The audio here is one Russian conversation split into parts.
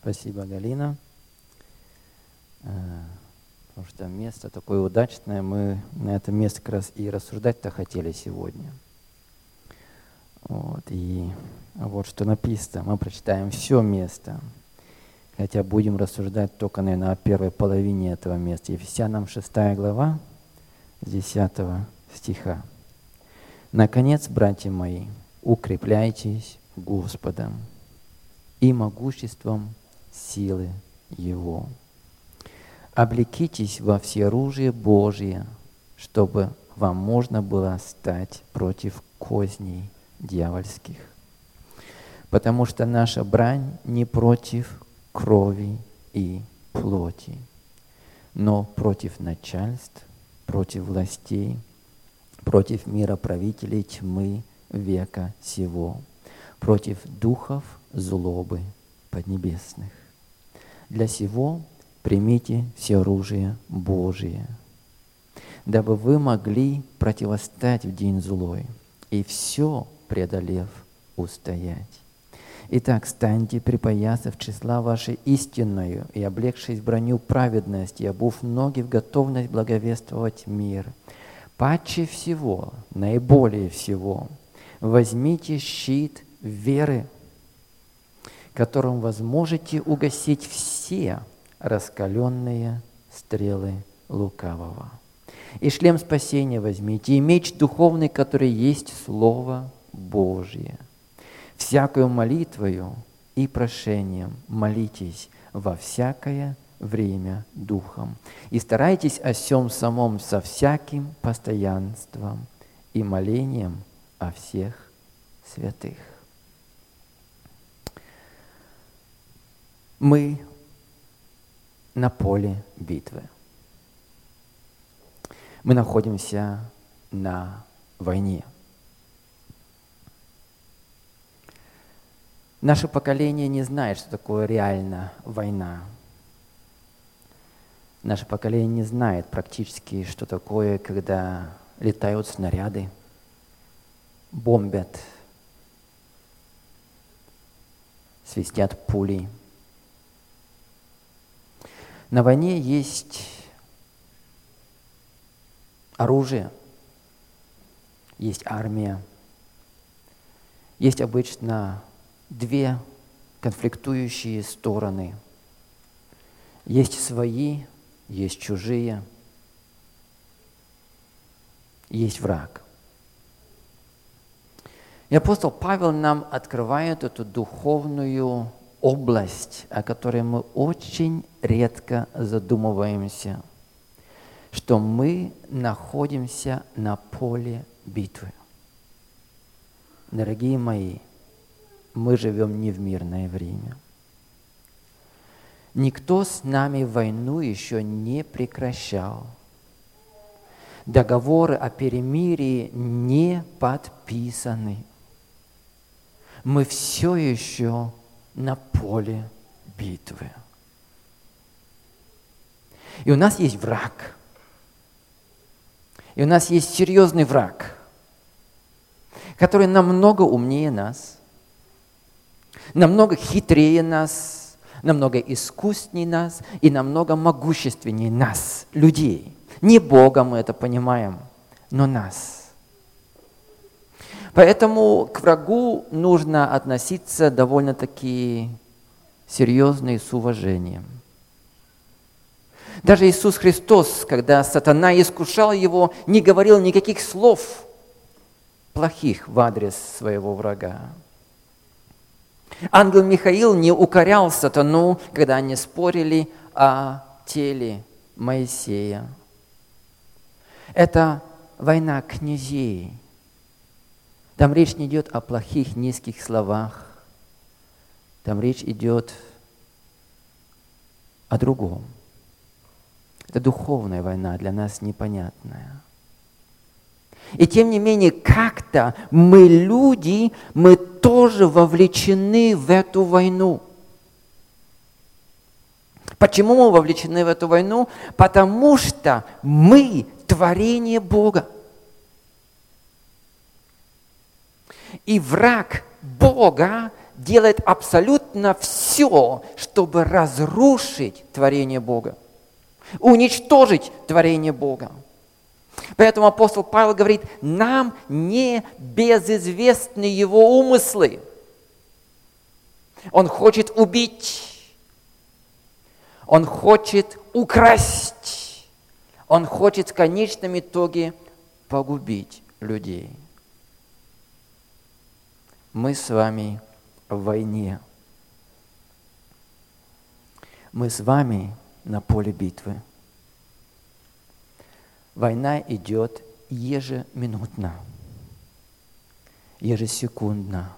Спасибо, Галина. Потому что место такое удачное. Мы на это место как раз и рассуждать-то хотели сегодня. И вот что написано. Мы прочитаем все место. Хотя будем рассуждать только, наверное, о первой половине этого места. Ефесянам 6 глава, с 10 стиха. «Наконец, братья мои, укрепляйтесь Господом и могуществом силы Его. Облекитесь во всеоружие Божие, чтобы вам можно было стать против козней дьявольских. Потому что наша брань не против крови и плоти, но против начальств, против властей, против мироправителей тьмы века сего, против духов злобы поднебесных. Для сего примите всеоружие Божие, дабы вы могли противостать в день злой и все преодолев устоять. Итак, станьте, припоясав числа вашей истинною и облегшись в броню праведности, обув ноги в готовность благовествовать мир. Паче всего, наиболее всего, возьмите щит веры, которым возможете угасить все раскаленные стрелы лукавого. И шлем спасения возьмите, и меч духовный, который есть Слово Божье. Всякою молитвою и прошением молитесь во всякое время Духом. И старайтесь о сем самом со всяким постоянством и молением о всех святых». Мы на поле битвы. Мы находимся на войне. Наше поколение не знает, что такое реально война. Наше поколение не знает практически, что такое, когда летают снаряды, бомбят, свистят пули. На войне есть оружие, есть армия, есть обычно две конфликтующие стороны. Есть свои, есть чужие, есть враг. И апостол Павел нам открывает эту духовную область, о которой мы очень редко задумываемся, что мы находимся на поле битвы. Дорогие мои, мы живем не в мирное время. Никто с нами войну еще не прекращал. Договоры о перемирии не подписаны. Мы все еще на поле битвы. И у нас есть враг. И у нас есть серьезный враг, который намного умнее нас, намного хитрее нас, намного искуснее нас и намного могущественнее нас, людей. Не Бога мы это понимаем, но нас. Поэтому к врагу нужно относиться довольно-таки серьезно и с уважением. Даже Иисус Христос, когда сатана искушал его, не говорил никаких слов плохих в адрес своего врага. Ангел Михаил не укорял сатану, когда они спорили о теле Моисея. Это война князей. Там речь не идет о плохих, низких словах. Там речь идет о другом. Это духовная война, для нас непонятная. И тем не менее, как-то мы, люди, мы тоже вовлечены в эту войну. Почему мы вовлечены в эту войну? Потому что мы творение Бога. И враг Бога делает абсолютно все, все, чтобы разрушить творение Бога, уничтожить творение Бога. Поэтому апостол Павел говорит, нам не безызвестны его умыслы. Он хочет убить, он хочет украсть, он хочет в конечном итоге погубить людей. Мы с вами в войне. Мы с вами на поле битвы. Война идет ежеминутно, ежесекундно.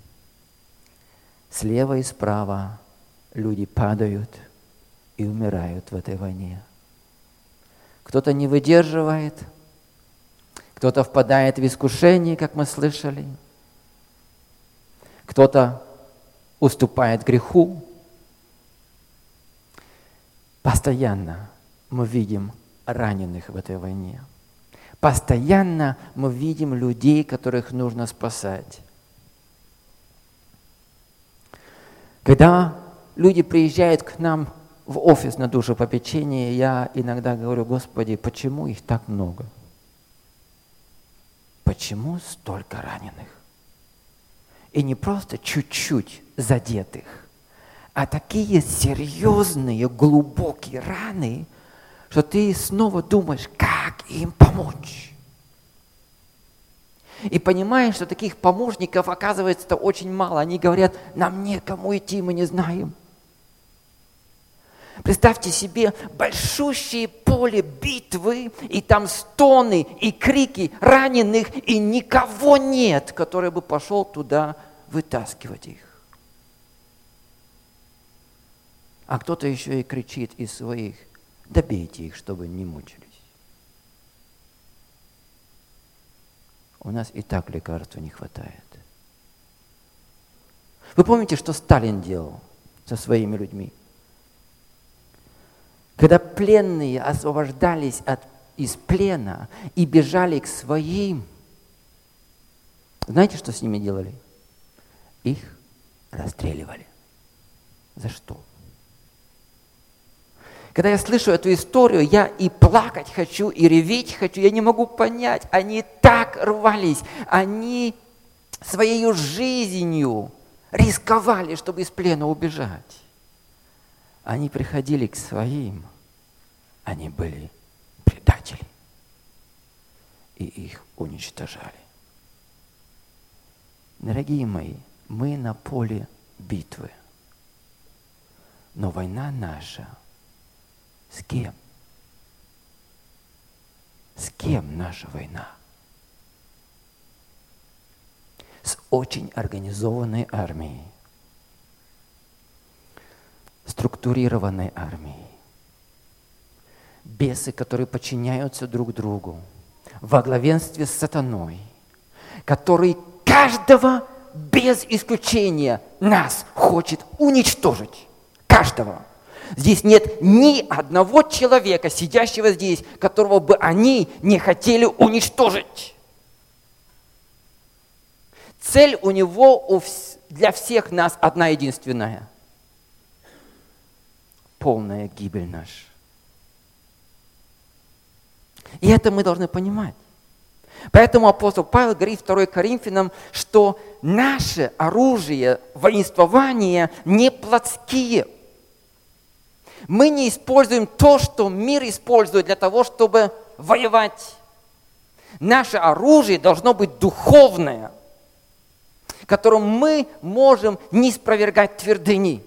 Слева и справа люди падают и умирают в этой войне. Кто-то не выдерживает, кто-то впадает в искушение, как мы слышали, кто-то уступает греху. Постоянно мы видим раненых в этой войне. Постоянно мы видим людей, которых нужно спасать. Когда люди приезжают к нам в офис на душепопечение, я иногда говорю: Господи, почему их так много? Почему столько раненых? И не просто чуть-чуть задетых, а такие серьезные, глубокие раны, что ты снова думаешь, как им помочь. И понимаешь, что таких помощников оказывается очень мало. Они говорят, нам некому идти, мы не знаем. Представьте себе большущее поле битвы, и там стоны и крики раненых, и никого нет, который бы пошел туда вытаскивать их. А кто-то еще и кричит из своих: добейте их, чтобы не мучились. У нас и так лекарства не хватает. Вы помните, что Сталин делал со своими людьми? Когда пленные освобождались из плена и бежали к своим, знаете, что с ними делали? Их расстреливали. За что? Когда я слышу эту историю, я и плакать хочу, и реветь хочу. Я не могу понять. Они так рвались. Они своей жизнью рисковали, чтобы из плена убежать. Они приходили к своим. Они были предатели. И их уничтожали. Дорогие мои, мы на поле битвы. Но война наша с кем? С кем наша война? С очень организованной армией, структурированной армией. Бесы, которые подчиняются друг другу, во главенстве с сатаной, который каждого без исключения нас хочет уничтожить. Каждого. Здесь нет ни одного человека, сидящего здесь, которого бы они не хотели уничтожить. Цель у него для всех нас одна единственная. Полная гибель наша. И это мы должны понимать. Поэтому апостол Павел говорит в 2 Коринфянам, что наше оружие воинствования не плотские. Мы не используем то, что мир использует для того, чтобы воевать. Наше оружие должно быть духовное, которым мы можем не спровергать твердыни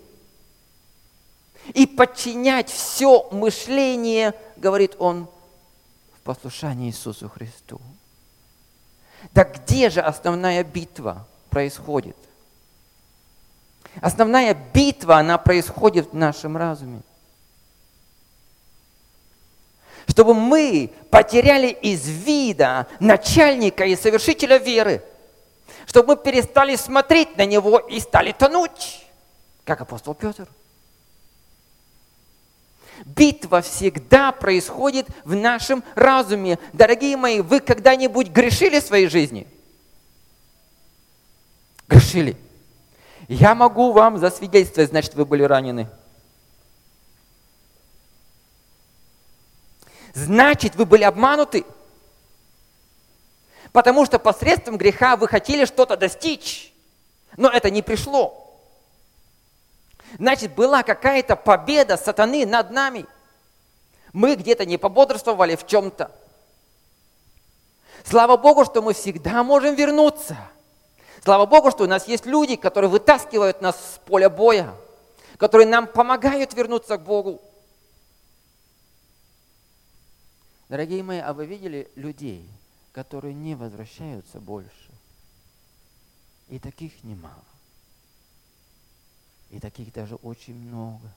и подчинять все мышление, говорит он, в послушании Иисусу Христу. Так где же основная битва происходит? Основная битва, она происходит в нашем разуме. Чтобы мы потеряли из вида начальника и совершителя веры. Чтобы мы перестали смотреть на него и стали тонуть, как апостол Петр. Битва всегда происходит в нашем разуме. Дорогие мои, вы когда-нибудь грешили в своей жизни? Грешили. Я могу вам засвидетельствовать, значит, вы были ранены. Значит, вы были обмануты. Потому что посредством греха вы хотели что-то достичь, но это не пришло. Значит, была какая-то победа сатаны над нами. Мы где-то не пободрствовали в чем-то. Слава Богу, что мы всегда можем вернуться. Слава Богу, что у нас есть люди, которые вытаскивают нас с поля боя, которые нам помогают вернуться к Богу. Дорогие мои, а вы видели людей, которые не возвращаются больше? И таких немало. И таких даже очень много.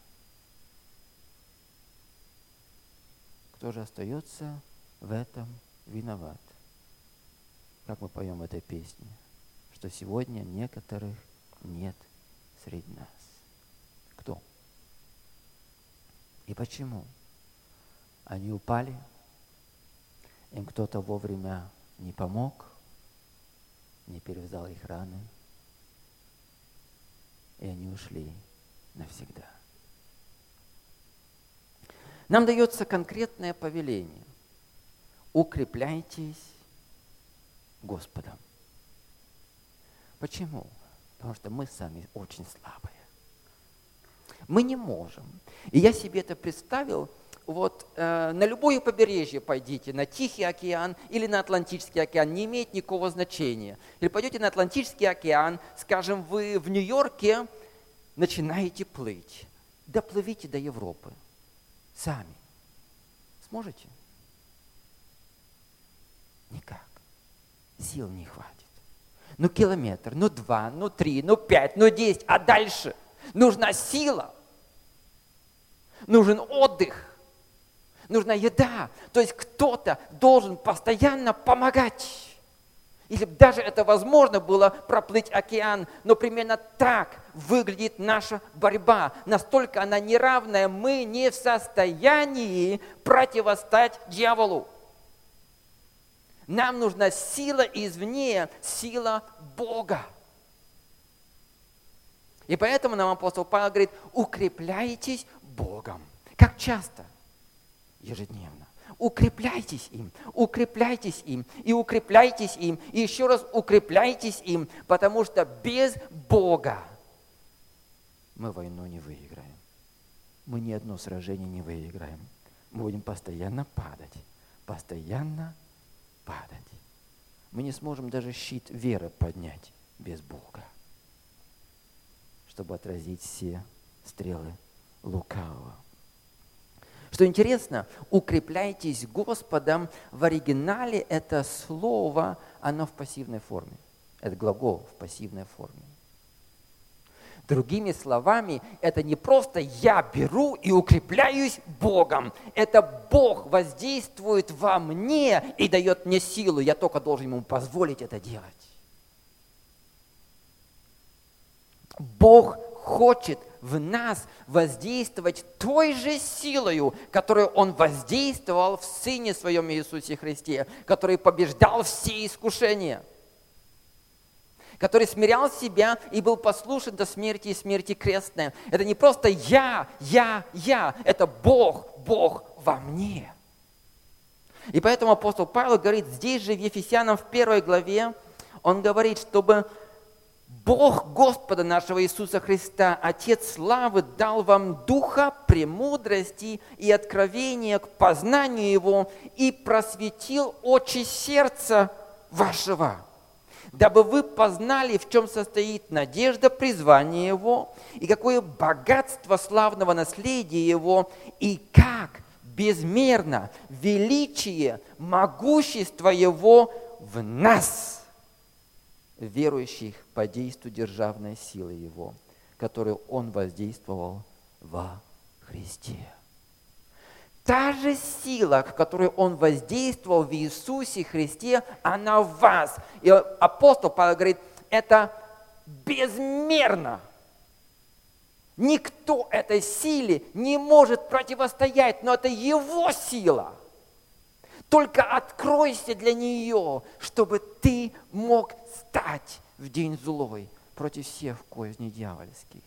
Кто же остается в этом виноват? Как мы поем в этой песне, что сегодня некоторых нет среди нас. Кто? И почему? Они упали, им кто-то вовремя не помог, не перевязал их раны, и они ушли навсегда. Нам дается конкретное повеление. Укрепляйтесь Господом. Почему? Потому что мы сами очень слабые. Мы не можем. И я себе это представил, вот на любое побережье пойдите, на Тихий океан или на Атлантический океан, не имеет никакого значения. Или пойдете на Атлантический океан, скажем, вы в Нью-Йорке начинаете плыть. Доплывите до Европы. Сами. Сможете? Никак. Сил не хватит. Ну километр, ну 2, ну 3, ну 5, ну 10, а дальше нужна сила. Нужен отдых. Нужна еда. То есть кто-то должен постоянно помогать. Если бы даже это возможно было проплыть океан, но примерно так выглядит наша борьба. Настолько она неравная, мы не в состоянии противостать дьяволу. Нам нужна сила извне, сила Бога. И поэтому нам апостол Павел говорит, укрепляйтесь Богом. Как часто? Ежедневно. Укрепляйтесь им, укрепляйтесь им, и укрепляйтесь им, и еще раз укрепляйтесь им, потому что без Бога мы войну не выиграем. Мы ни одно сражение не выиграем. Мы будем постоянно падать, постоянно падать. Мы не сможем даже щит веры поднять без Бога, чтобы отразить все стрелы лукавого. Что интересно, укрепляйтесь Господом, в оригинале это слово, оно в пассивной форме. Это глагол в пассивной форме. Другими словами, это не просто я беру и укрепляюсь Богом. Это Бог воздействует во мне и дает мне силу. Я только должен Ему позволить это делать. Бог хочет в нас воздействовать той же силою, которую Он воздействовал в Сыне Своем Иисусе Христе, который побеждал все искушения, который смирял себя и был послушен до смерти и смерти крестной. Это не просто я, это Бог во мне. И поэтому апостол Павел говорит здесь же в Ефесянам в 1 главе, он говорит, чтобы Бог Господа нашего Иисуса Христа, Отец славы, дал вам духа премудрости и откровения к познанию Его и просветил очи сердца вашего, дабы вы познали, в чем состоит надежда призвания Его, и какое богатство славного наследия Его, и как безмерно величие, могущество Его в нас, верующих по действию державной силы Его, которую Он воздействовал во Христе. Та же сила, которую Он воздействовал в Иисусе Христе, она в вас. И апостол Павел говорит, это безмерно. Никто этой силе не может противостоять, но это Его сила. Только откройся для нее, чтобы ты мог стать в день злой против всех козней дьявольских.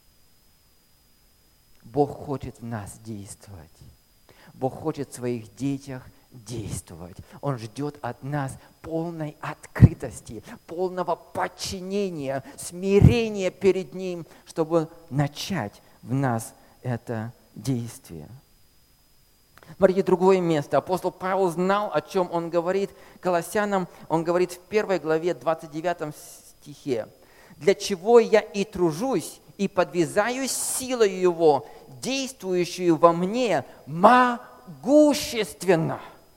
Бог хочет в нас действовать. Бог хочет в своих детях действовать. Он ждет от нас полной открытости, полного подчинения, смирения перед Ним, чтобы начать в нас это действие. Смотрите, другое место. Апостол Павел знал, о чем он говорит Колоссянам. Он говорит в 1 главе 29 стихе. «Для чего я и тружусь, и подвязаюсь силою Его, действующую во мне могущественно».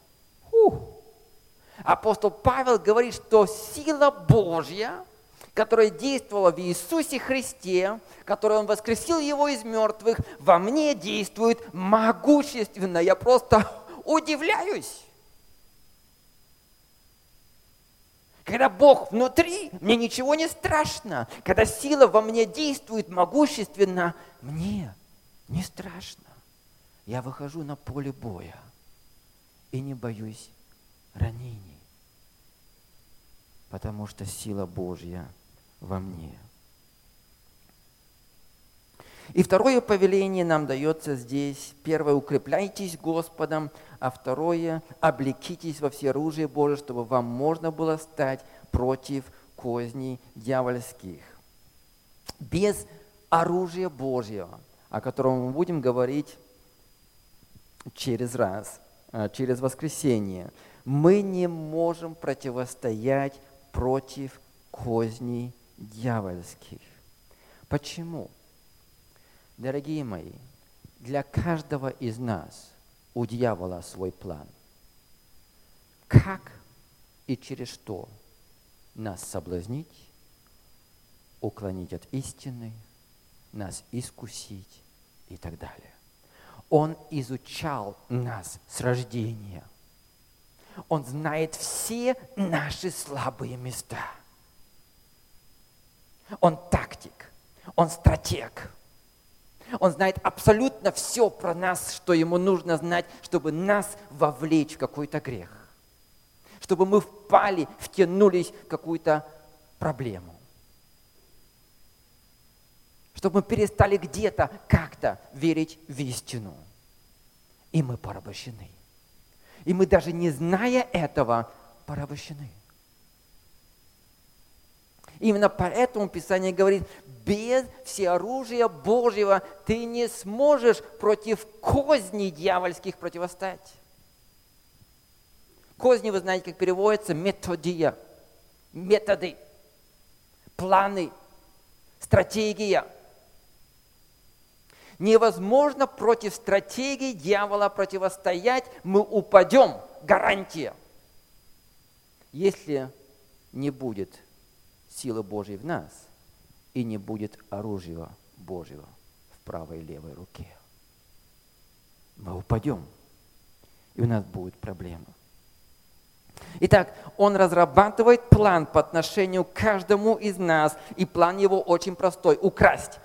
Апостол Павел говорит, что сила Божья, которая действовала в Иисусе Христе, которую Он воскресил Его из мертвых, во мне действует могущественно. Я просто удивляюсь. Когда Бог внутри, мне ничего не страшно. Когда сила во мне действует могущественно, мне не страшно. Я выхожу на поле боя и не боюсь ранений, потому что сила Божья во мне. И второе повеление нам дается здесь. Первое, укрепляйтесь Господом, а второе, облекитесь во всеоружие Божие, чтобы вам можно было стать против козней дьявольских. Без оружия Божьего, о котором мы будем говорить через воскресенье, мы не можем противостоять против козней дьявольских. Почему? Дорогие мои, для каждого из нас у дьявола свой план. Как и через что нас соблазнить, уклонить от истины, нас искусить и так далее. Он изучал нас с рождения. Он знает все наши слабые места. Он тактик, он стратег. Он знает абсолютно все про нас, что ему нужно знать, чтобы нас вовлечь в какой-то грех. Чтобы мы втянулись в какую-то проблему. Чтобы мы перестали где-то, как-то верить в истину. И мы порабощены. И мы даже не зная этого, порабощены. Именно поэтому Писание говорит, без всеоружия Божьего ты не сможешь против козней дьявольских противостать. Козни, вы знаете, как переводится, методия, методы, планы, стратегия. Невозможно против стратегии дьявола противостоять, мы упадем, гарантия. Если не будет силы Божьей в нас, и не будет оружия Божьего в правой и левой руке. Мы упадем, и у нас будут проблемы. Итак, он разрабатывает план по отношению к каждому из нас, и план его очень простой – украсть.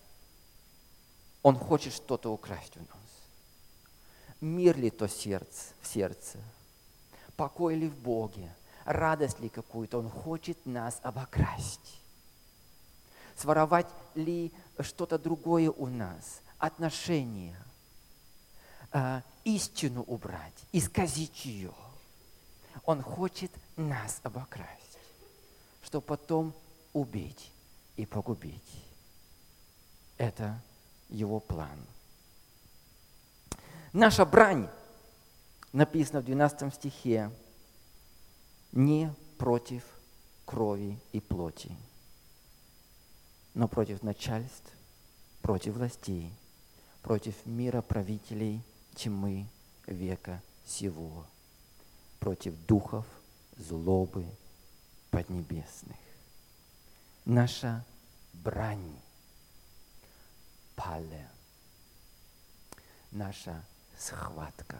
Он хочет что-то украсть у нас. Мир ли то в сердце, покой ли в Боге, радость ли какую-то, он хочет нас обокрасть. Своровать ли что-то другое у нас, отношения, истину убрать, исказить ее. Он хочет нас обокрасть, чтобы потом убить и погубить. Это его план. Наша брань, написано в 12 стихе, не против крови и плоти, но против начальств, против властей, против мира правителей тьмы века сего, против духов злобы поднебесных. Наша брань, пале, наша схватка.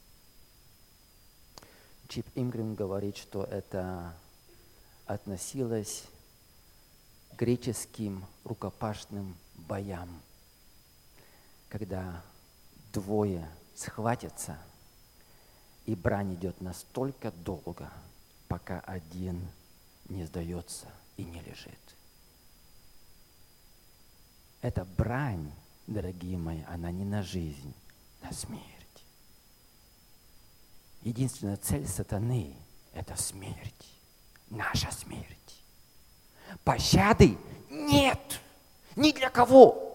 Чип Ингрэм говорит, что это относилось к греческим рукопашным боям, когда двое схватятся, и брань идет настолько долго, пока один не сдается и не лежит. эта брань, дорогие мои, она не на жизнь, на смерть. Единственная цель сатаны – это смерть, наша смерть. Пощады нет, ни для кого.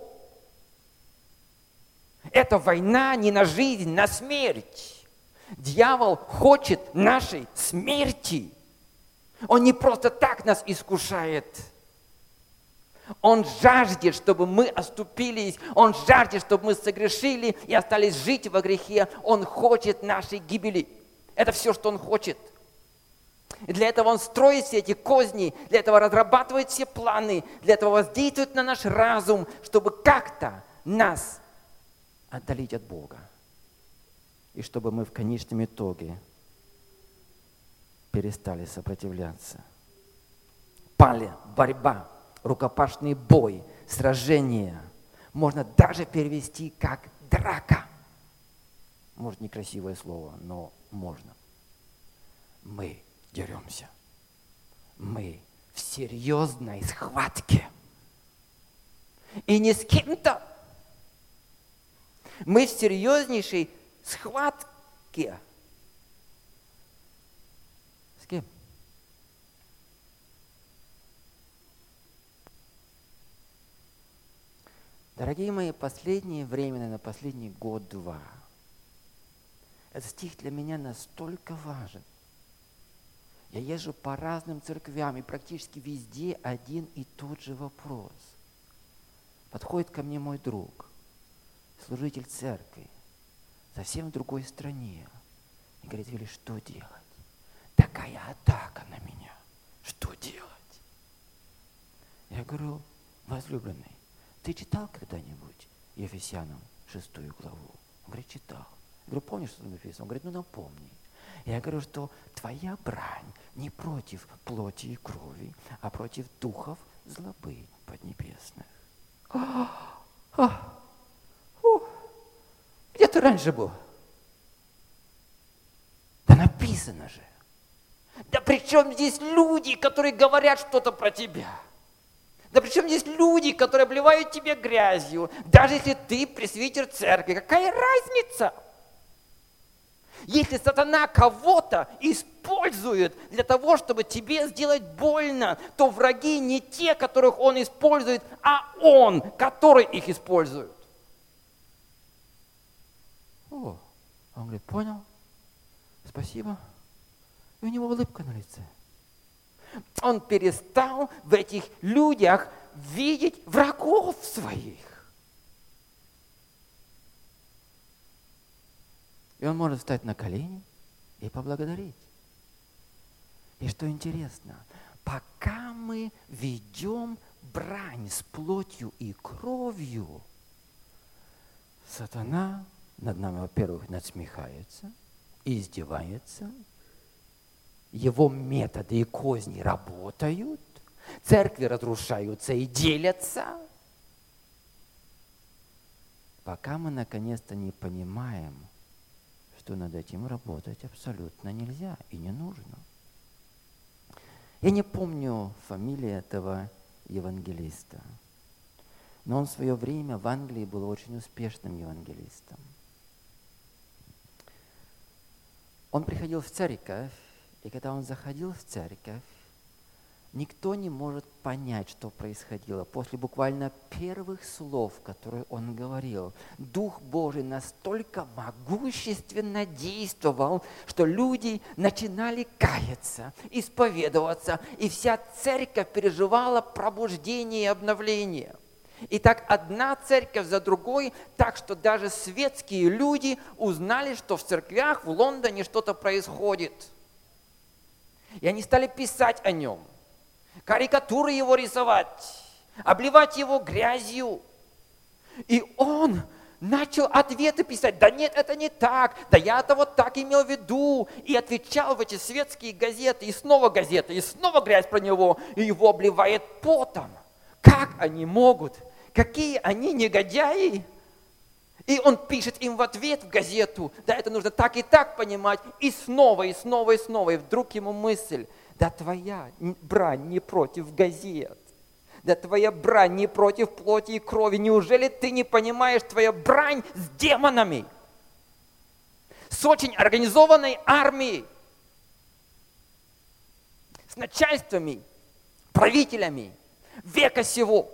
Это война не на жизнь, на смерть. Дьявол хочет нашей смерти. Он не просто так нас искушает. Он жаждет, чтобы мы оступились. Он жаждет, чтобы мы согрешили и остались жить во грехе. Он хочет нашей гибели. Это все, что он хочет. И для этого он строит все эти козни, для этого разрабатывает все планы, для этого воздействует на наш разум, чтобы как-то нас отдалить от Бога. И чтобы мы в конечном итоге перестали сопротивляться. Пали, борьба, рукопашный бой, сражение. Можно даже перевести как драка. Может, некрасивое слово, но можно. Мы деремся. Мы в серьезной схватке. И не с кем-то. Мы в серьезнейшей схватке. С кем? Дорогие мои, последнее время, наверное, последний год-два, этот стих для меня настолько важен. Я езжу по разным церквям, и практически везде один и тот же вопрос. Подходит ко мне мой друг, служитель церкви, совсем в другой стране, и говорит: Вилли, что делать? Такая атака на меня. Что делать? Я говорю: возлюбленный, ты читал когда-нибудь Ефесянам 6 главу? Он говорит: читал. Я говорю: помнишь, что там написано? Он говорит: ну напомни. Я говорю, что твоя брань не против плоти и крови, а против духов злобы поднебесных. Где ты раньше был? Да написано же. Да при чем здесь люди, которые говорят что-то про тебя? Да при чем здесь люди, которые обливают тебя грязью? Даже если ты пресвитер церкви, какая разница? Если сатана кого-то использует для того, чтобы тебе сделать больно, то враги не те, которых он использует, а он, который их использует. Он говорит: понял, спасибо. И у него улыбка на лице. Он перестал в этих людях видеть врагов своих. И он может встать на колени и поблагодарить. И что интересно, пока мы ведем брань с плотью и кровью, сатана над нами, во-первых, надсмехается, издевается, его методы и козни работают, церкви разрушаются и делятся, пока мы наконец-то не понимаем, что над этим работать абсолютно нельзя и не нужно. Я не помню фамилии этого евангелиста, но он в свое время в Англии был очень успешным евангелистом. Он приходил в церковь, и когда он заходил в церковь, никто не может понять, что происходило. После буквально первых слов, которые он говорил, Дух Божий настолько могущественно действовал, что люди начинали каяться, исповедоваться, и вся церковь переживала пробуждение и обновление. И так одна церковь за другой, так что даже светские люди узнали, что в церквях в Лондоне что-то происходит. И они стали писать о нем, карикатуры его рисовать, обливать его грязью. И он начал ответы писать: да нет, это не так, да я-то вот так имел в виду. И отвечал в эти светские газеты, и снова грязь про него, и его обливает потом. Как они могут? Какие они негодяи? И он пишет им в ответ в газету: да, это нужно так и так понимать, и снова, и снова, и снова. И вдруг ему мысль: да твоя брань не против газет, Да твоя брань не против плоти и крови. Неужели ты не понимаешь, твоя брань с демонами? С очень организованной армией. С начальствами, правителями века сего.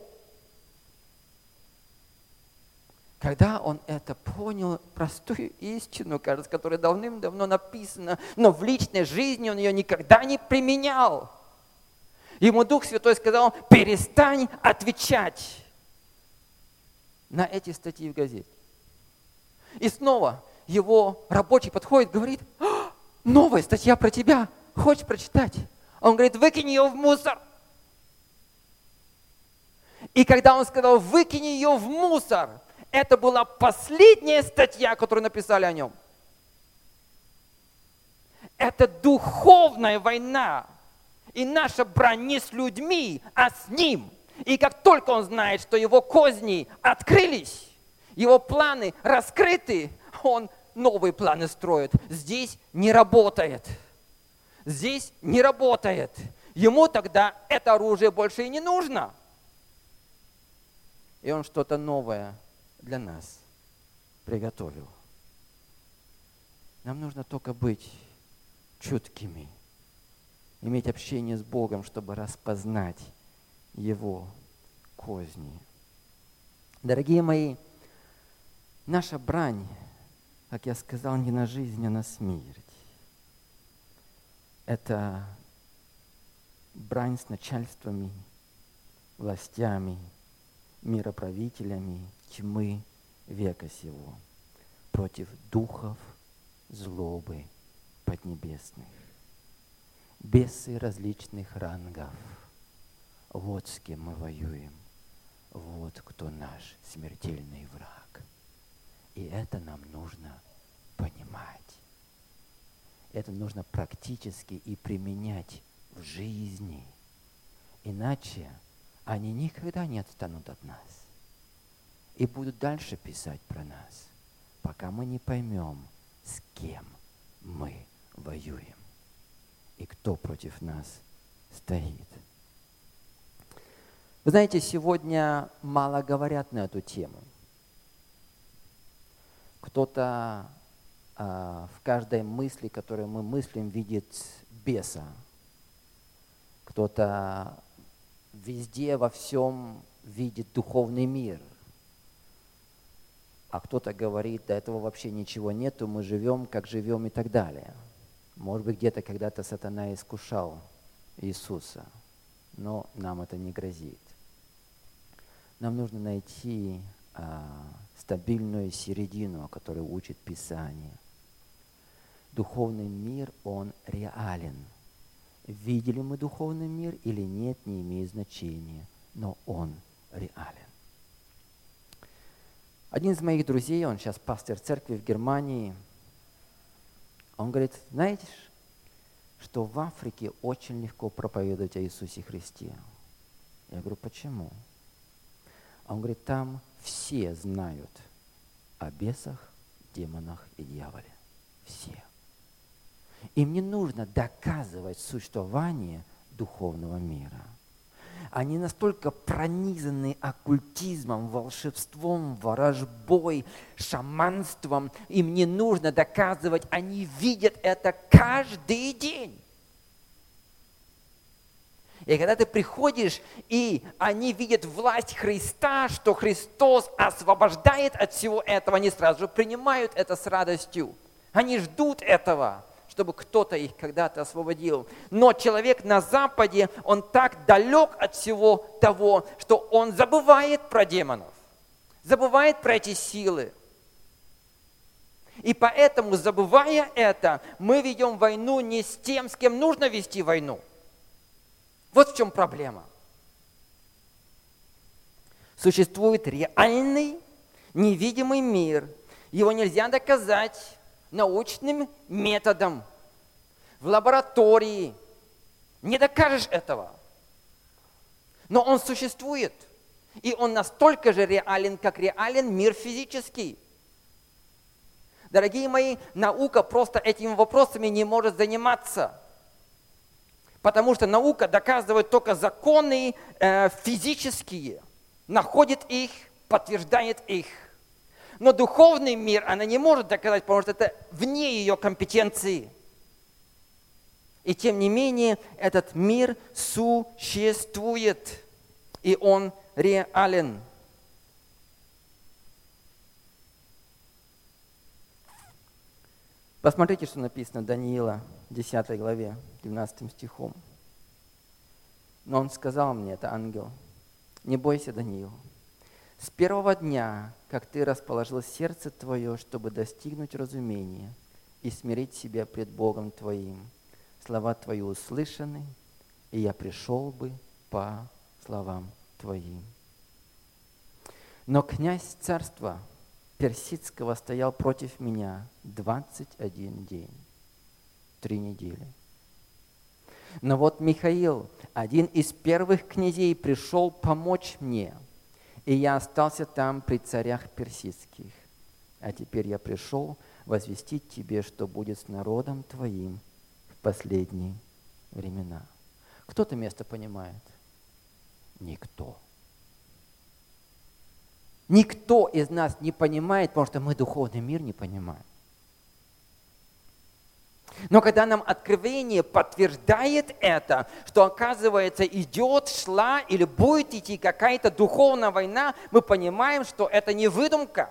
Когда он это понял, простую истину, кажется, которая давным-давно написана, но в личной жизни он ее никогда не применял. Ему Дух Святой сказал: перестань отвечать на эти статьи в газете. И снова его рабочий подходит, говорит: новая статья про тебя, хочешь прочитать? Он говорит: выкинь ее в мусор. И когда он сказал: выкинь ее в мусор, это была последняя статья, которую написали о нем. Это духовная война. И наша брань не с людьми, а с ним. И как только он знает, что его козни открылись, его планы раскрыты, он новые планы строит. Здесь не работает. Здесь не работает. Ему тогда это оружие больше и не нужно. И он что-то новое для нас приготовил. Нам нужно только быть чуткими, иметь общение с Богом, чтобы распознать Его козни. Дорогие мои, наша брань, как я сказал, не на жизнь, а на смерть. Это брань с начальствами, властями, мироправителями тьмы века сего против духов злобы поднебесных. Бесы различных рангов. Вот с кем мы воюем. Вот кто наш смертельный враг. И это нам нужно понимать. Это нужно практически и применять в жизни. Иначе они никогда не отстанут от нас. И будут дальше писать про нас, пока мы не поймем, с кем мы воюем и кто против нас стоит. Вы знаете, сегодня мало говорят на эту тему. Кто-то в каждой мысли, которую мы мыслим, видит беса. Кто-то везде, во всем видит духовный мир. А кто-то говорит: до этого вообще ничего нету, мы живем, как живем и так далее. Может быть, где-то когда-то сатана искушал Иисуса, но нам это не грозит. Нам нужно найти стабильную середину, о которой учит Писание. Духовный мир, он реален. Видели мы духовный мир или нет, не имеет значения, но он реален. Один из моих друзей, он сейчас пастор церкви в Германии, он говорит: знаете, что в Африке очень легко проповедовать о Иисусе Христе? Я говорю: почему? Он говорит: там все знают о бесах, демонах и дьяволе. Все. Им не нужно доказывать существование духовного мира. Они настолько пронизаны оккультизмом, волшебством, ворожбой, шаманством. Им не нужно доказывать, они видят это каждый день. И когда ты приходишь, и они видят власть Христа, что Христос освобождает от всего этого, они сразу же принимают это с радостью. Они ждут этого, чтобы кто-то их когда-то освободил. Но человек на Западе, он так далек от всего того, что он забывает про демонов, забывает про эти силы. И поэтому, забывая это, мы ведем войну не с тем, с кем нужно вести войну. Вот в чем проблема. Существует реальный, невидимый мир. Его нельзя доказать научным методом. В лаборатории не докажешь этого. Но он существует. И он настолько же реален, как реален мир физический. Дорогие мои, наука просто этими вопросами не может заниматься. Потому что наука доказывает только законы физические, находит их, подтверждает их. Но духовный мир она не может доказать, потому что это вне ее компетенции. И тем не менее, этот мир существует, и он реален. Посмотрите, что написано в Даниила, 10 главе, 12 стихом. Но он сказал мне, это ангел, не бойся, Даниил. С первого дня, как ты расположил сердце твое, чтобы достигнуть разумения и смирить себя пред Богом твоим, слова твои услышаны, и я пришел бы по словам твоим. Но князь царства персидского стоял против меня 21 день, 3 недели. Но вот Михаил, один из первых князей, пришел помочь мне, и я остался там при царях персидских. А теперь я пришел возвестить тебе, что будет с народом твоим в последние времена. Кто это место понимает? Никто. Никто из нас не понимает, потому что мы духовный мир не понимаем. Но когда нам откровение подтверждает это, что, оказывается, идет, шла или будет идти какая-то духовная война, мы понимаем, что это не выдумка.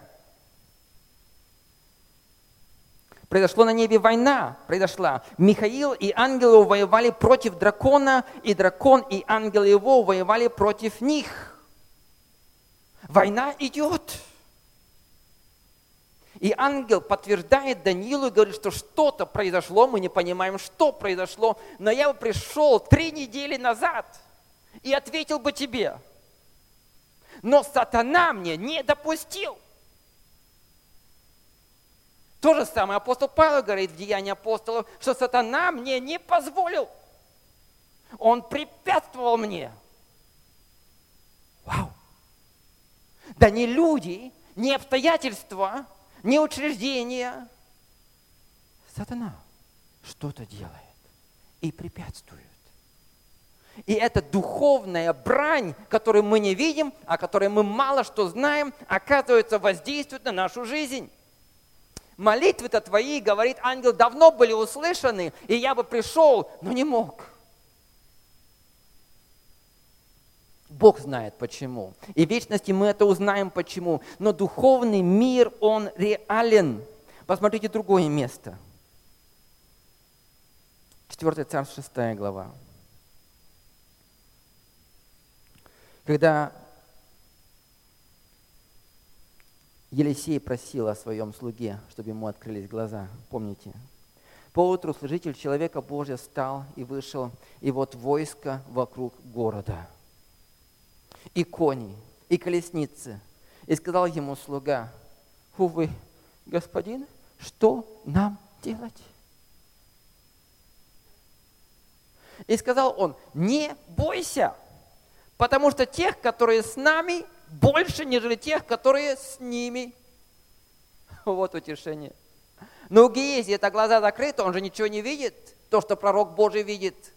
Произошла на небе война, произошла. Михаил и ангелы воевали против дракона, и дракон и ангелы его воевали против них. Война идет. И ангел подтверждает Даниилу и говорит, что что-то произошло, мы не понимаем, что произошло, но я бы пришел 3 недели назад и ответил бы тебе. Но сатана мне не допустил. То же самое апостол Павел говорит в Деянии апостолов, что сатана мне не позволил. Он препятствовал мне. Вау! Да не люди, не обстоятельства, не учреждения. Сатана что-то делает и препятствует. И это духовная брань, которую мы не видим, о которой мы мало что знаем, оказывается, воздействует на нашу жизнь. Молитвы-то твои, говорит ангел, давно были услышаны, и я бы пришел, но не мог. Бог знает почему. И в вечности мы это узнаем почему. Но духовный мир, он реален. Посмотрите другое место. 4 Царств, 6 глава. Когда Елисей просил о своем слуге, чтобы ему открылись глаза, помните? Поутру служитель человека Божия встал и вышел, и вот войско вокруг города. И кони, и колесницы. И сказал ему слуга: увы, господин, что нам делать? И сказал он: не бойся, потому что тех, которые с нами, больше, нежели тех, которые с ними. Вот утешение. Но у Геези это глаза закрыты, он же ничего не видит, то, что пророк Божий видит.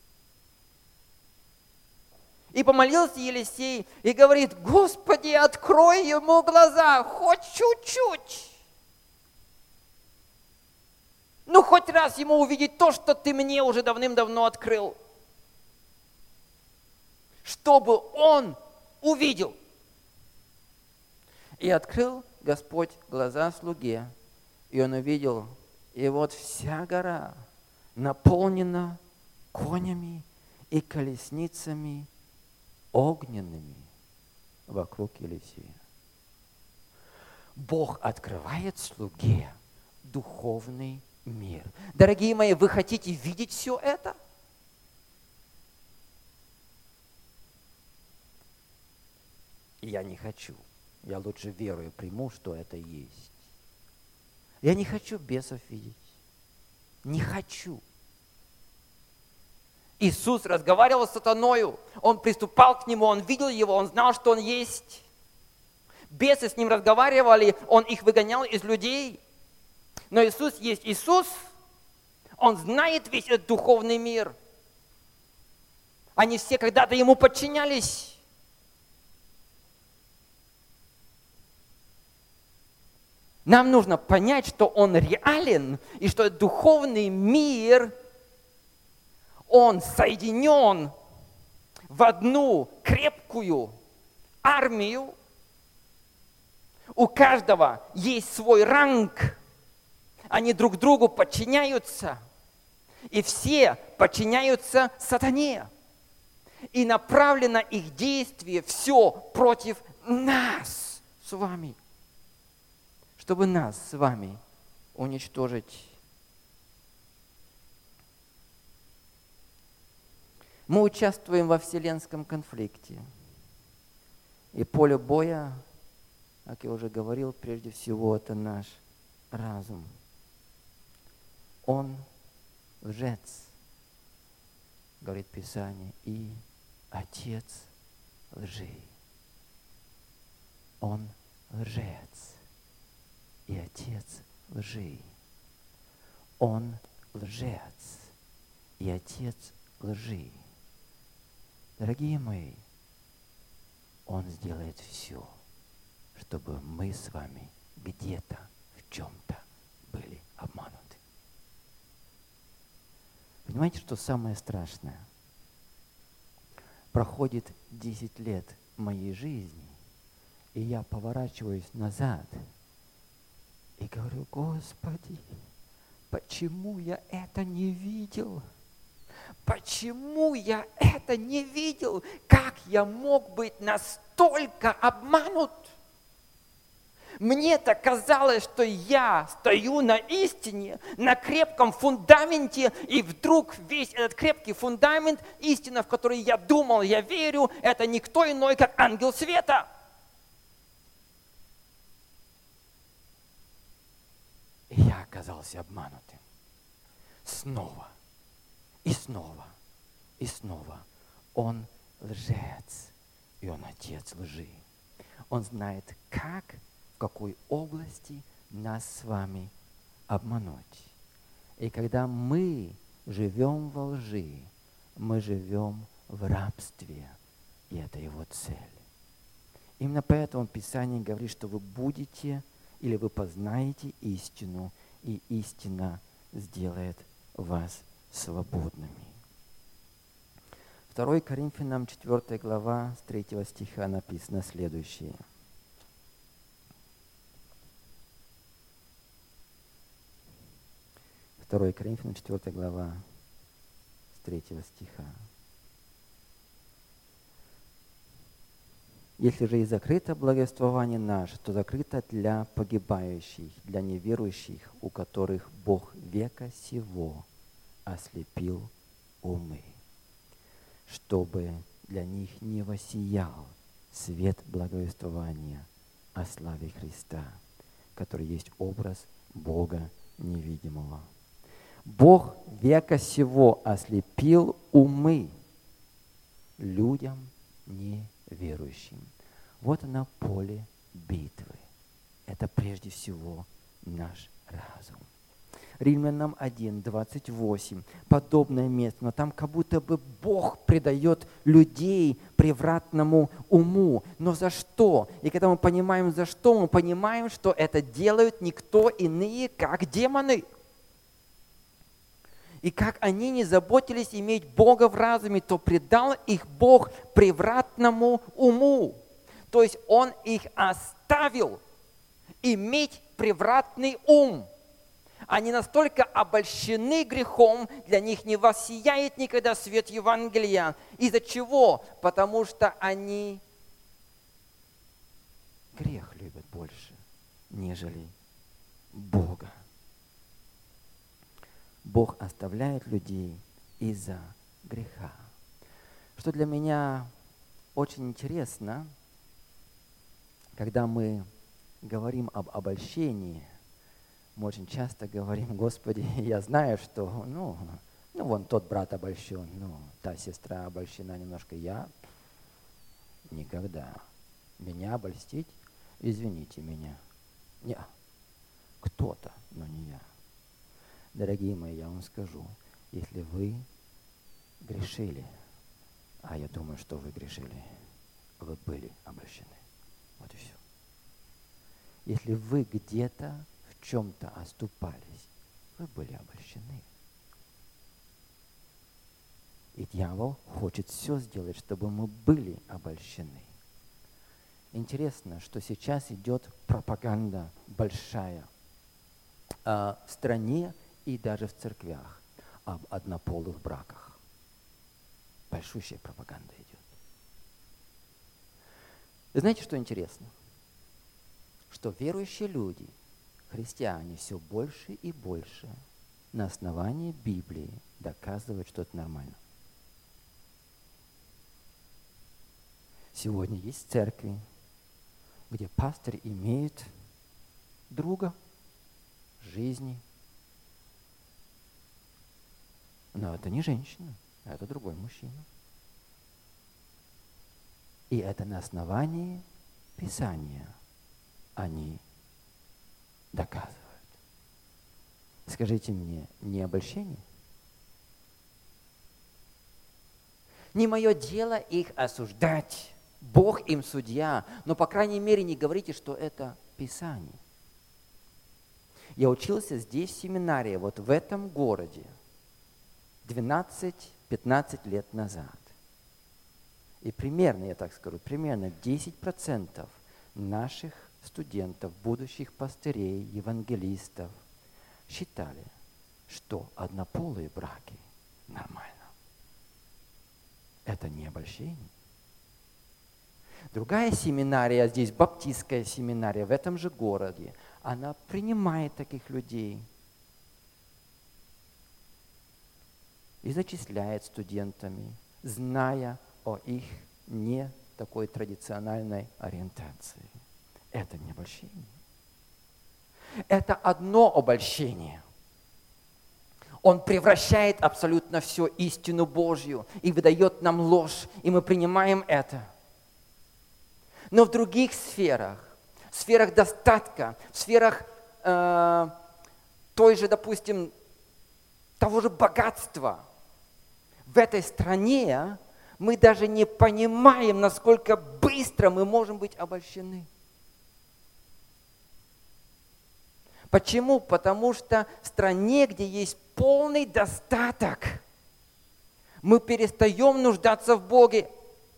И помолился Елисей и говорит: Господи, открой ему глаза, хоть чуть-чуть. Ну, хоть раз ему увидеть то, что ты мне уже давным-давно открыл. Чтобы он увидел. И открыл Господь глаза слуге, и он увидел, и вот вся гора наполнена конями и колесницами огненными вокруг Елисея. Бог открывает слуге духовный мир. Дорогие мои, вы хотите видеть все это? Я не хочу. Я лучше верую, приму, что это есть. Я не хочу бесов видеть. Не хочу. Иисус разговаривал с сатаною, он приступал к нему, он видел его, он знал, что он есть. Бесы с ним разговаривали, он их выгонял из людей. Но Иисус есть Иисус, он знает весь этот духовный мир. Они все когда-то ему подчинялись. Нам нужно понять, что он реален, и что духовный мир, он соединен в одну крепкую армию. У каждого есть свой ранг. Они друг другу подчиняются. И все подчиняются сатане. И направлено их действие все против нас с вами. Чтобы нас с вами уничтожить. Мы участвуем во вселенском конфликте. И поле боя, как я уже говорил, прежде всего, это наш разум. Он лжец, говорит Писание, и отец лжи. Он лжец и отец лжи. Он лжец и отец лжи. Дорогие мои, он сделает все, чтобы мы с вами где-то, в чем-то были обмануты. Понимаете, что самое страшное? Проходит 10 лет моей жизни, и я поворачиваюсь назад и говорю: Господи, почему я это не видел? Почему я это не видел? Как я мог быть настолько обманут? Мне-то казалось, что я стою на истине, на крепком фундаменте, и вдруг весь этот крепкий фундамент, истина, в которой я думал, я верю, это никто иной, как ангел света. И я оказался обманутым. Снова, и снова, и снова. Он лжец, и он отец лжи. Он знает, как, в какой области нас с вами обмануть. И когда мы живем во лжи, мы живем в рабстве, и это его цель. Именно поэтому Писание говорит, что вы будете или вы познаете истину, и истина сделает вас свободными. 2 Коринфянам 4 глава с 3 стиха написано следующее. Второе Коринфянам 4 глава с 3 стиха. Если же и закрыто благовествование наше, то закрыто для погибающих, для неверующих, у которых Бог века сего ослепил умы, чтобы для них не воссиял свет благовествования о славе Христа, который есть образ Бога невидимого. Бог века сего ослепил умы людям неверующим. Вот оно поле битвы. Это прежде всего наш разум. Римлянам 1, 28. Подобное место, но там как будто бы Бог предает людей превратному уму. Но за что? И когда мы понимаем, за что, мы понимаем, что это делают никто иные, как демоны. И как они не заботились иметь Бога в разуме, то предал их Бог превратному уму. То есть Он их оставил иметь превратный ум. Они настолько обольщены грехом, для них не воссияет никогда свет Евангелия. Из-за чего? Потому что они грех любят больше, нежели Бога. Бог оставляет людей из-за греха. Что для меня очень интересно, когда мы говорим об обольщении, мы очень часто говорим: Господи, я знаю, что, вон тот брат обольщен, та сестра обольщена немножко, я никогда. Меня обольстить? Извините меня. Не, кто-то, но не я. Дорогие мои, я вам скажу, если вы грешили, А я думаю, что вы грешили. Вы были обольщены. Вот и все. Если вы где-то в чем-то оступались, вы были обольщены. И дьявол хочет все сделать, чтобы мы были обольщены. Интересно, что сейчас идет пропаганда большая в стране и даже в церквях об однополых браках. Большущая пропаганда идет. И знаете, что интересно? Что верующие люди, христиане, все больше и больше на основании Библии доказывают, что это нормально. Сегодня есть церкви, где пастор имеет друга в жизни. Но это не женщина, это другой мужчина. И это на основании Писания они доказывают. Скажите мне, не обольщение? Не мое дело их осуждать. Бог им судья. Но, по крайней мере, не говорите, что это Писание. Я учился здесь, в семинарии, вот в этом городе, 12-15 лет назад. И примерно, я так скажу, примерно 10% наших студентов, будущих пастырей, евангелистов считали, что однополые браки нормально. Это не обольщение. Другая семинария, здесь баптистская семинария, в этом же городе, она принимает таких людей и зачисляет студентами, зная о их не такой традициональной ориентации. Это не обольщение. Это одно обольщение. Он превращает абсолютно все истину Божью и выдает нам ложь, и мы принимаем это. Но в других сферах, в сферах достатка, в сферах той же, допустим, того же богатства, в этой стране мы даже не понимаем, насколько быстро мы можем быть обольщены. Почему? Потому что в стране, где есть полный достаток, мы перестаем нуждаться в Боге.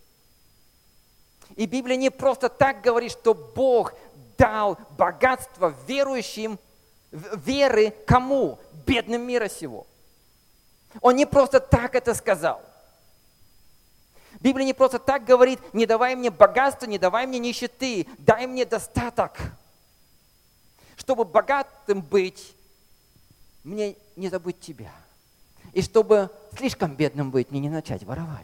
И Библия не просто так говорит, что Бог дал богатство верующим, веры кому? Бедным мира сего. Он не просто так это сказал. Библия не просто так говорит, не давай мне богатства, не давай мне нищеты, дай мне достаток. Чтобы богатым быть, мне не забыть тебя. И чтобы слишком бедным быть, мне не начать воровать.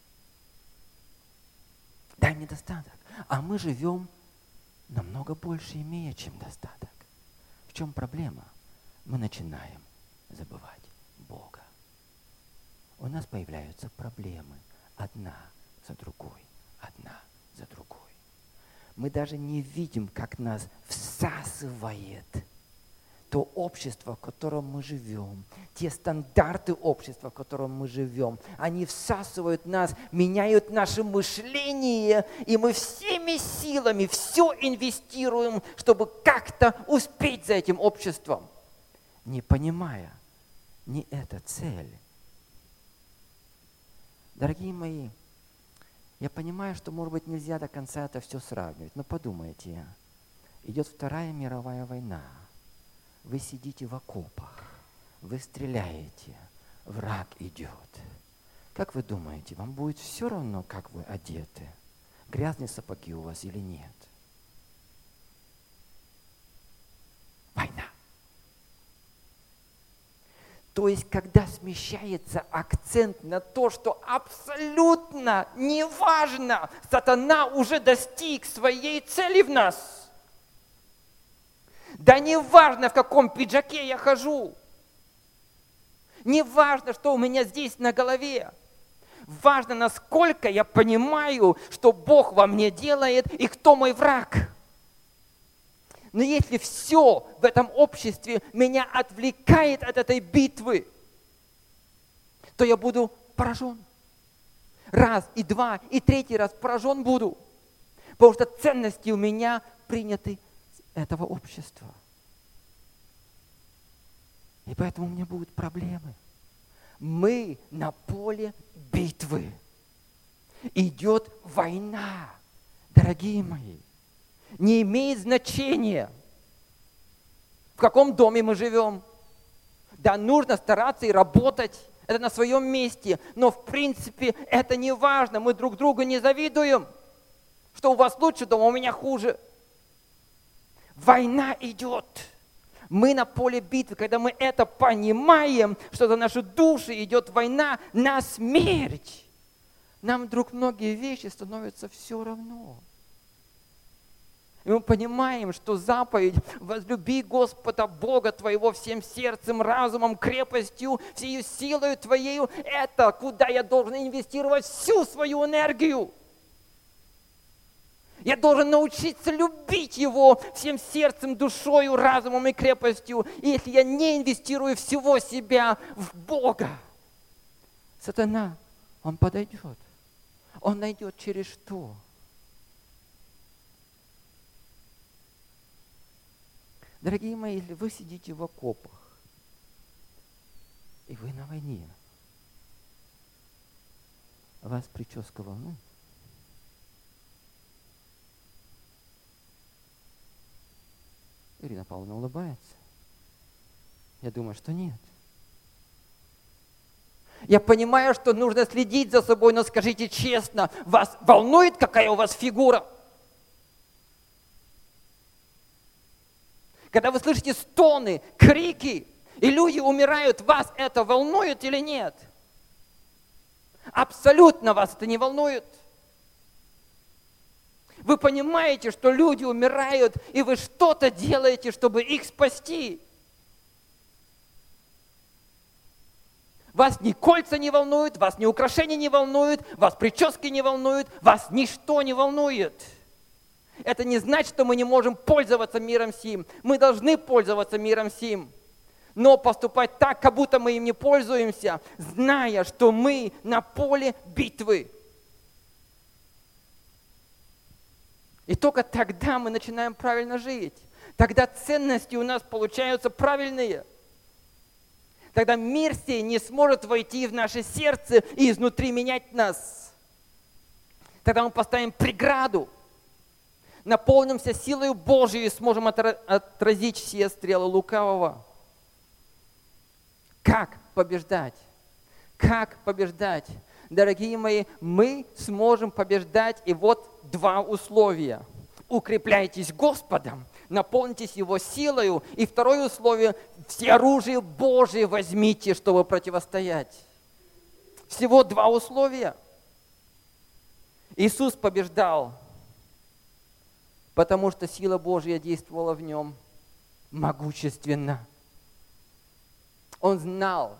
Дай мне достаток. А мы живем намного больше имея, чем достаток. В чем проблема? Мы начинаем забывать Бога. У нас появляются проблемы. Одна за другой, одна за другой. Мы даже не видим, как нас всасывает то общество, в котором мы живем, те стандарты общества, в котором мы живем. Они всасывают нас, меняют наше мышление, и мы всеми силами все инвестируем, чтобы как-то успеть за этим обществом, не понимая, не эта цель. Дорогие мои, я понимаю, что, может быть, нельзя до конца это все сравнивать, но подумайте, идет Вторая мировая война, вы сидите в окопах, вы стреляете, враг идет. Как вы думаете, вам будет все равно, как вы одеты? Грязные сапоги у вас или нет? Война. То есть, когда смещается акцент на то, что абсолютно неважно, сатана уже достиг своей цели в нас. Да не важно, в каком пиджаке я хожу. Не важно, что у меня здесь на голове. Важно, насколько я понимаю, что Бог во мне делает и кто мой враг. Но если все в этом обществе меня отвлекает от этой битвы, то я буду поражен. раз, и два, и третий раз поражен буду. Потому что ценности у меня приняты с этого общества. И поэтому у меня будут проблемы. Мы на поле битвы. Идет война, дорогие мои. Не имеет значения, в каком доме мы живем. Да, нужно стараться и работать. Это на своем месте. Но в принципе это не важно. Мы друг другу не завидуем. Что у вас лучше дома, у меня хуже. Война идет. Мы на поле битвы. Когда мы это понимаем, что за наши души идет война на смерть, нам вдруг многие вещи становятся все равно. И мы понимаем, что заповедь «возлюби Господа Бога твоего всем сердцем, разумом, крепостью, всею силою твоею» – это куда я должен инвестировать всю свою энергию. Я должен научиться любить Его всем сердцем, душою, разумом и крепостью. И если я не инвестирую всего себя в Бога, сатана, он подойдет. Он найдет через что. Дорогие мои, если вы сидите в окопах, и вы на войне, вас прическа волнует? Ирина Павловна улыбается. Я думаю, что нет. Я понимаю, что нужно следить за собой, но скажите честно, вас волнует, какая у вас фигура? Когда вы слышите стоны, крики, и люди умирают, вас это волнует или нет? Абсолютно вас это не волнует. Вы понимаете, что люди умирают, и вы что-то делаете, чтобы их спасти. Вас ни кольца не волнуют, вас ни украшения не волнуют, вас прически не волнуют, вас ничто не волнует. Это не значит, что мы не можем пользоваться миром сим. Мы должны пользоваться миром сим. Но поступать так, как будто мы им не пользуемся, зная, что мы на поле битвы. И только тогда мы начинаем правильно жить. Тогда ценности у нас получаются правильные. Тогда мир сей не сможет войти в наше сердце и изнутри менять нас. Тогда мы поставим преграду. Наполнимся силой Божьей и сможем отразить все стрелы лукавого. Как побеждать? Как побеждать? Дорогие мои, мы сможем побеждать, и вот два условия. Укрепляйтесь Господом, наполнитесь Его силою. И второе условие, все оружие Божие возьмите, чтобы противостоять. Всего два условия. Иисус побеждал, потому что сила Божья действовала в Нем могущественно. Он знал,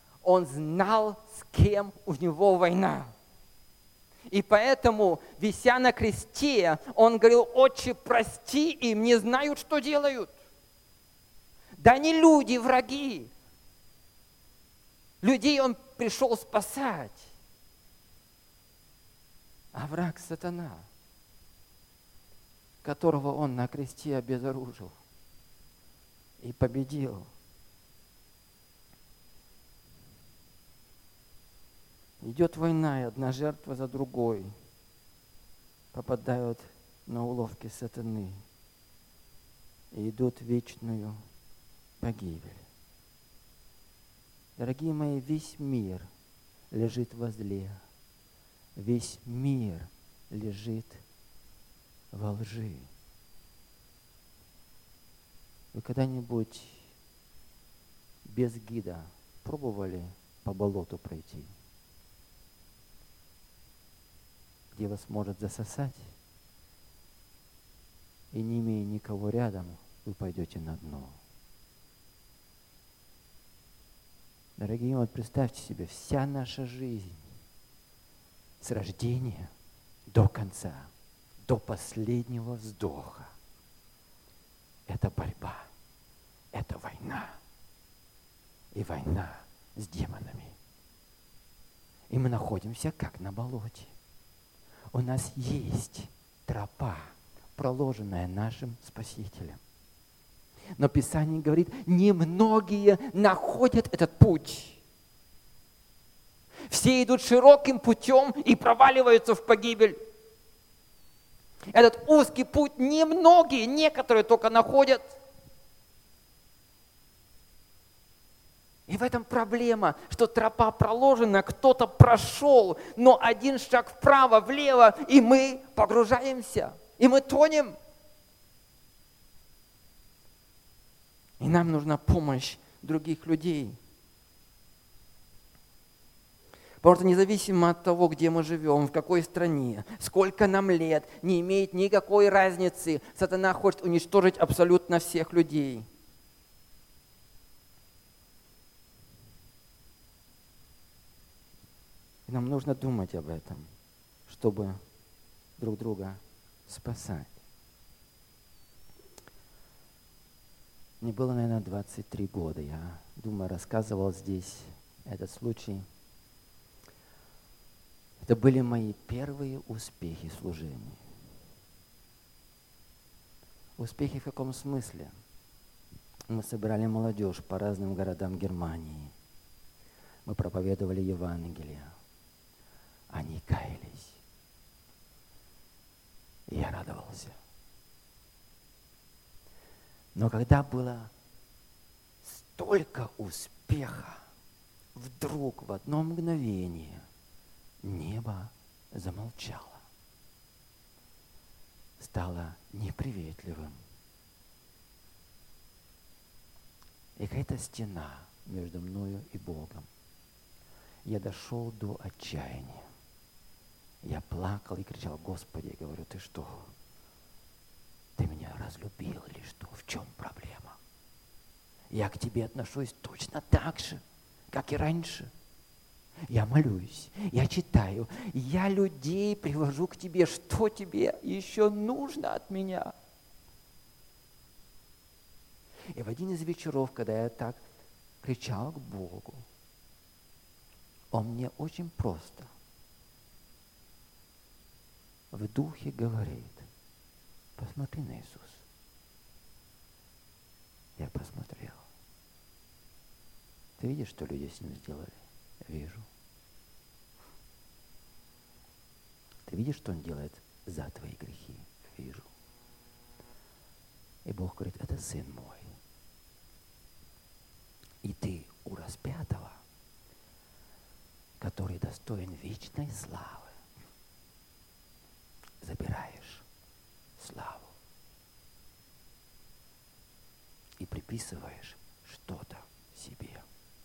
с кем у Него война. И поэтому, вися на кресте, Он говорил: «Отче, прости им, не знают, что делают». Да не люди враги. Людей Он пришел спасать. А враг сатана, которого Он на кресте обезоружил и победил. Идет война, и одна жертва за другой попадают на уловки сатаны и идут в вечную погибель. Дорогие мои, весь мир лежит во зле. Весь мир лежит во лжи. Вы когда-нибудь без гида пробовали по болоту пройти, где вас может засосать, и не имея никого рядом, вы пойдете на дно? Дорогие, вот представьте себе, вся наша жизнь с рождения до конца, до последнего вздоха, это борьба, это война, и война с демонами. И мы находимся как на болоте. У нас есть тропа, проложенная нашим Спасителем. Но Писание говорит, немногие находят этот путь. Все идут широким путем и проваливаются в погибель. Этот узкий путь немногие, некоторые только находят. И в этом проблема, что тропа проложена, кто-то прошел, но один шаг вправо, влево, и мы погружаемся, и мы тонем. И нам нужна помощь других людей. Потому что независимо от того, где мы живем, в какой стране, сколько нам лет, не имеет никакой разницы. Сатана хочет уничтожить абсолютно всех людей. И нам нужно думать об этом, чтобы друг друга спасать. Мне было, наверное, 23 года. Я, думаю, рассказывал здесь этот случай. Это были мои первые успехи в служении. Успехи в каком смысле? Мы собирали молодежь по разным городам Германии. Мы проповедовали Евангелие. Они каялись. И я радовался. Но когда было столько успеха, вдруг в одно мгновение небо замолчало, стало неприветливым. И какая-то стена между мною и Богом. Я дошел до отчаяния. Я плакал и кричал: Господи, я говорю, ты что? Ты меня разлюбил или что? В чем проблема? Я к тебе отношусь точно так же, как и раньше. Я молюсь, я читаю, я людей привожу к тебе. Что тебе еще нужно от меня? И в один из вечеров, когда я так кричал к Богу, Он мне очень просто в духе говорит: посмотри на Иисуса. Я посмотрел. Ты видишь, что люди с Ним сделали? Вижу. Ты видишь, что Он делает за твои грехи? Вижу. И Бог говорит: это Сын мой. И ты у распятого, который достоин вечной славы, забираешь славу и приписываешь что-то себе.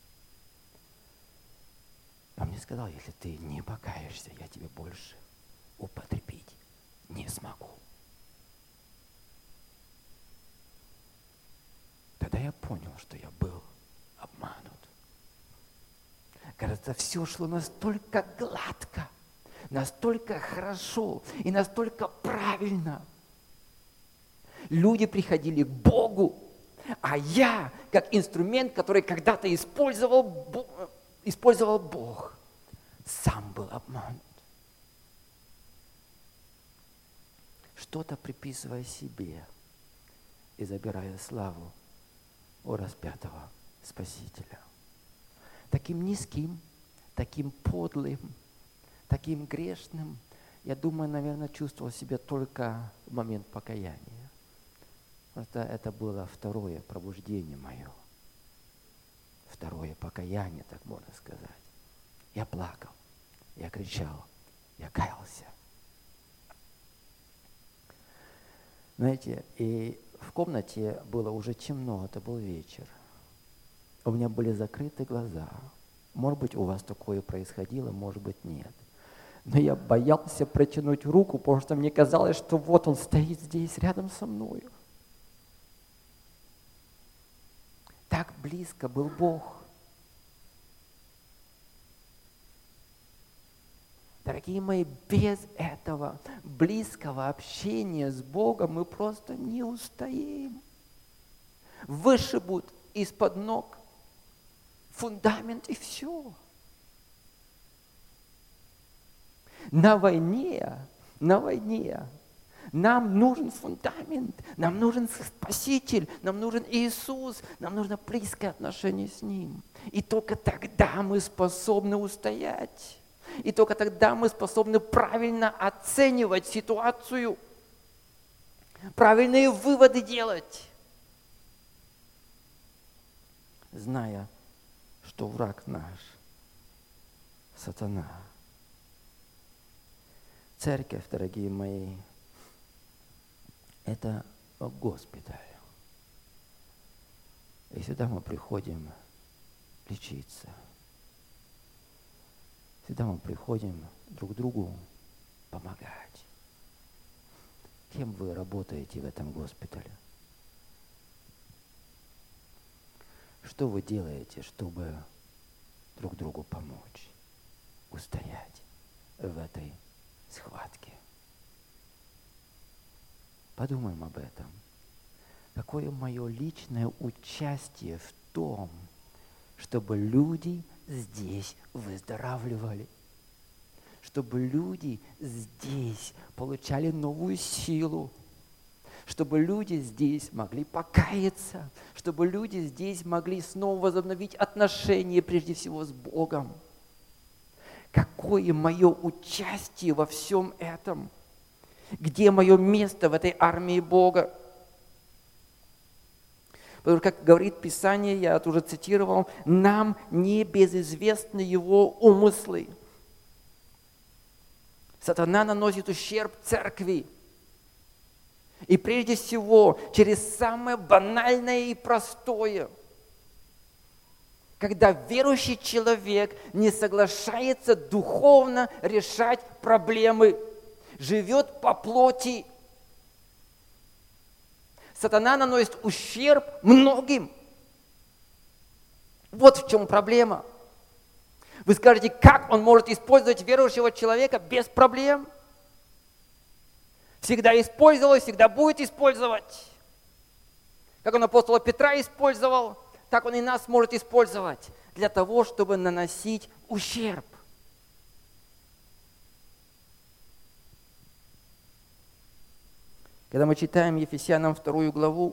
Он мне сказал: если ты не покаешься, я тебе больше употребить не смогу. Тогда я понял, что я был обманут. Кажется, все шло настолько гладко, настолько хорошо и настолько правильно. Люди приходили к Богу, а я, как инструмент, который когда-то использовал Бог, сам был обманут. Что-то приписывая себе и забирая славу у распятого Спасителя. Таким низким, таким подлым, таким грешным, я думаю, наверное, чувствовал себя только в момент покаяния. Просто это было второе пробуждение мое. Второе покаяние, так можно сказать. Я плакал, я кричал, я каялся. Знаете, и в комнате было уже темно, это был вечер. У меня были закрыты глаза. Может быть, у вас такое происходило, может быть, нет. Но я боялся протянуть руку, потому что мне казалось, что вот Он стоит здесь, рядом со мной. Так близко был Бог. Дорогие мои, без этого близкого общения с Богом мы просто не устоим. Вышибут из-под ног фундамент и все. На войне нам нужен фундамент, нам нужен Спаситель, нам нужен Иисус, нам нужно близкое отношение с Ним. И только тогда мы способны устоять. И только тогда мы способны правильно оценивать ситуацию, правильные выводы делать, зная, что враг наш – сатана. Церковь, дорогие мои, это госпиталь. И сюда мы приходим лечиться. Сюда мы приходим друг другу помогать. Кем вы работаете в этом госпитале? Что вы делаете, чтобы друг другу помочь, устоять в этой схватке? Подумаем об этом. Какое мое личное участие в том, чтобы люди здесь выздоравливали, чтобы люди здесь получали новую силу, чтобы люди здесь могли покаяться, чтобы люди здесь могли снова возобновить отношения, прежде всего, с Богом. Какое мое участие во всем этом? Где мое место в этой армии Бога? Потому что, как говорит Писание, я это уже цитировал, нам не безызвестны его умыслы. Сатана наносит ущерб церкви. И прежде всего, через самое банальное и простое. Когда верующий человек не соглашается духовно решать проблемы, живет по плоти, сатана наносит ущерб многим. Вот в чем проблема. Вы скажете, как он может использовать верующего человека без проблем? Всегда использовал и всегда будет использовать. Как он апостола Петра использовал, так он и нас может использовать для того, чтобы наносить ущерб. Когда мы читаем Ефесянам 2 главу,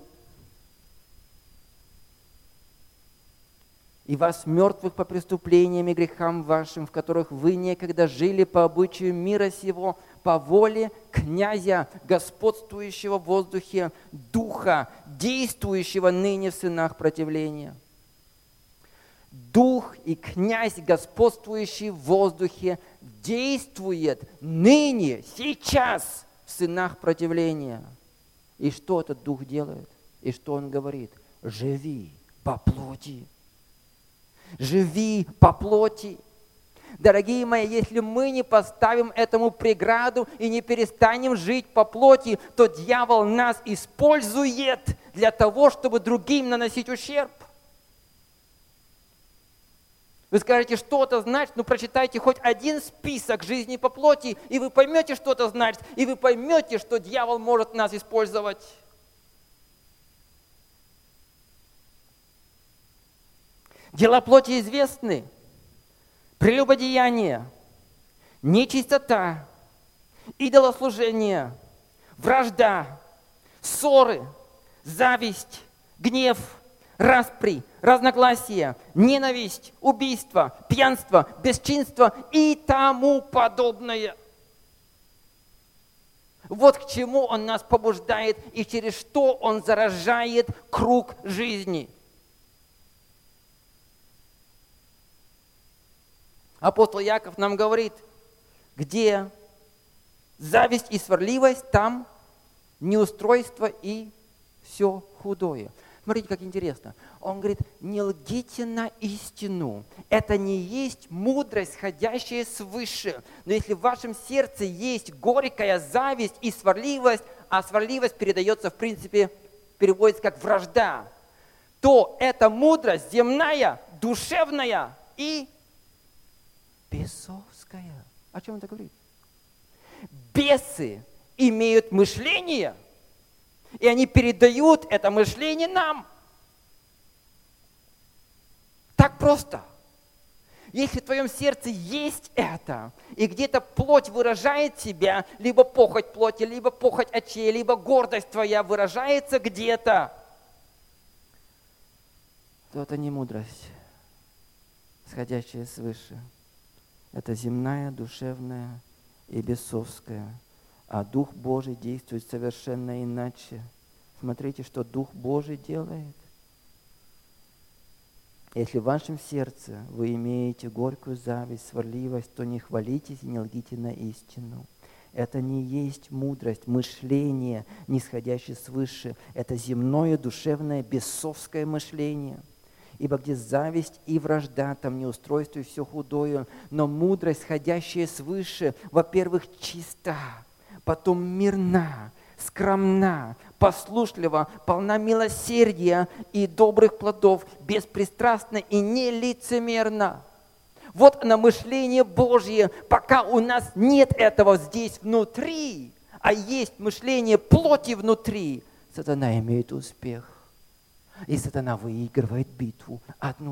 «И вас, мертвых по преступлениям и грехам вашим, в которых вы некогда жили по обычаю мира сего, по воле князя, господствующего в воздухе, духа, действующего ныне в сынах противления». Дух и князь, господствующий в воздухе, действует ныне, сейчас в сынах противления. И что этот дух делает? И что он говорит? Живи по плоти. Живи по плоти. Дорогие мои, если мы не поставим этому преграду и не перестанем жить по плоти, то дьявол нас использует для того, чтобы другим наносить ущерб. Вы скажете, что это значит? Ну, прочитайте хоть один список жизни по плоти, и вы поймете, что это значит, и вы поймете, что дьявол может нас использовать. Дела плоти известны. Прелюбодеяние, нечистота, идолослужение, вражда, ссоры, зависть, гнев, распри, разногласия, ненависть, убийство, пьянство, бесчинство и тому подобное. Вот к чему он нас побуждает и через что он заражает круг жизни. Апостол Яков нам говорит, где зависть и сварливость, там неустройство и все худое. Смотрите, как интересно. Он говорит, не лгите на истину. Это не есть мудрость, ходящая свыше. Но если в вашем сердце есть горькая зависть и сварливость, а сварливость передается, в принципе, переводится как вражда, то эта мудрость земная, душевная и бесовская. О чем это говорит? Бесы имеют мышление, и они передают это мышление нам. Так просто. Если в твоем сердце есть это, и где-то плоть выражает себя, либо похоть плоти, либо похоть очей, либо гордость твоя выражается где-то, то это не мудрость, сходящая свыше. Это земная, душевная и бесовская. А Дух Божий действует совершенно иначе. Смотрите, что Дух Божий делает. Если в вашем сердце вы имеете горькую зависть, сварливость, то не хвалитесь и не лгите на истину. Это не есть мудрость, мышление, нисходящее свыше. Это земное, душевное, бесовское мышление. Ибо где зависть и вражда, там неустройство и все худое. Но мудрость, сходящая свыше, во-первых, чиста, потом мирна, скромна, послушлива, полна милосердия и добрых плодов, беспристрастна и нелицемерна. Вот оно мышление Божье, пока у нас нет этого здесь внутри, а есть мышление плоти внутри, сатана имеет успех. И сатана выигрывает битву одну